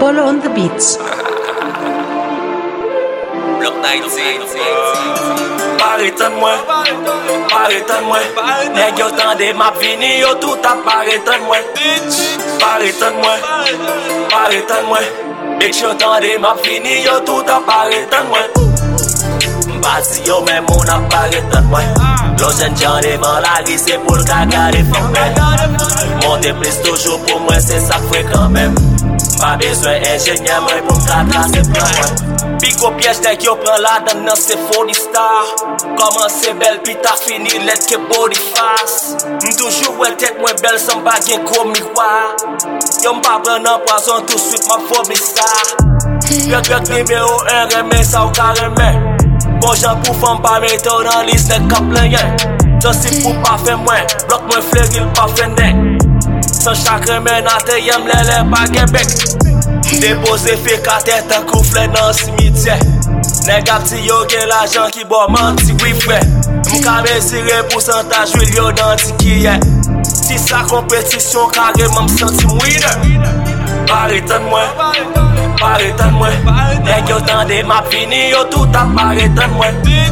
Polo on the beats. Block 19. Paritan mwen, nèg yo tande map vini yo tout a paritan mwen. Paritan mwen, big show tande map vini yo tout a paritan mwen. Basi yo men moun a paritan mwen. L'ojen jan devan la ri c'est pour le gagare fond men. Monte plus toujours pour moi c'est ça fait quand même. Pas besoin ingénieur moi pour m'tracer plan moi. Pico piège dès yo prend la donne nan c'est folie star. Comment c'est belle puis t'as fini let que body face. Toujours ouais tête moins belle sans pas gen gros miroir. Yo m'pas prendre en poisson tout de suite ma phobie star. Grec numéro 1 remet ça au carrément. Bon j'en pour femme pas mettre dans liste de cap plein yen. Ça c'est pour pas faire moins. Bloc moins fleuril pas fait nec. Sans chaque remède à te yem lèlè pas Québec. Déposé fait qu'à tête un coup flè dans cimetière. Nèg a p'ti yo gen l'argent qui bon menti oui frère. M'ka mesurer pourcentage huile yo dans tikiye. Si sa compétition carrément m'senti winner. Paritan mwen, nèg yo tande map fini yo tout a paritan mwen.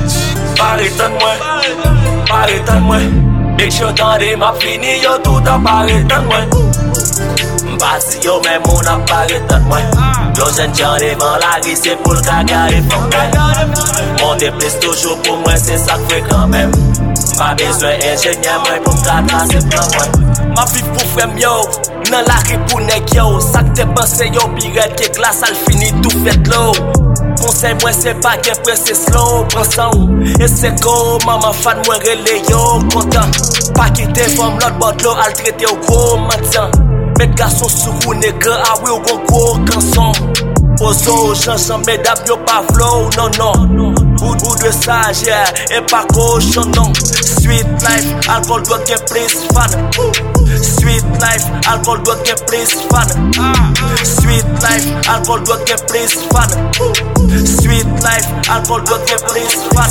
Paritan mwen, big show tande map fini yo tout a paritan mwen. Basi yo men moun a paritan mwen. L'ojen jan devan la ri c'est pour le gagare fond men. Monte plus toujours pour moi c'est ça fait quand même. Pas besoin ingénieur moi pour m'tracer plan moi. Ma vie pour frère yo, nan la ri pour nèg yo. Ça que t'es pensé yo pirate que glace al fini tout fait l'eau. Conseil moi c'est pas qu'un presse c'est slow, prends ça et c'est go, maman fan moi relé yo content. Pas quitter femme l'autre bord l'eau al traiter au gros matin. Met garçon sous ou nègre ah oui au gros canson. Ozo chanson mesdames yo pas flow non. Ou de sage yeah, et pas cochon non. Sweet life, alcool doit get plus fun. Sweet life, alcool doit get plus fun. Sweet life, alcool doit get plus fun. Sweet life, alcool doit get plus fun.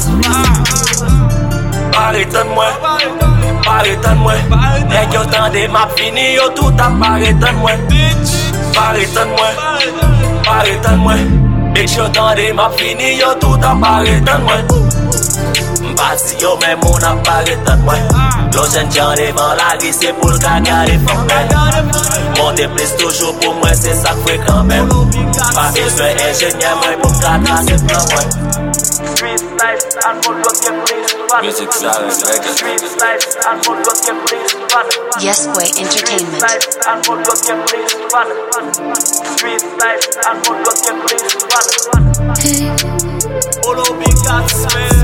Paritan mwen, nèg yo tande map fini yo tout a paritan mwen. Paritan mwen, big show tande map fini yo tout a paritan mwen. Basi yo men moun a paritan mwen. L'ojen jan devan la ri c'est pour le gagare fond men. Monte plus toujours pour moi c'est ça fait quand même. Pas besoin ingénieur moi pour m'tracer plan moi. Street life, alcool doit get plus fun. Music silence, Street life, alcool doit get plus fun. Yes Boy Entertainment. Street life, alcool doit get plus fun. Street life, alcool doit get plus fun. Polo big cat smell.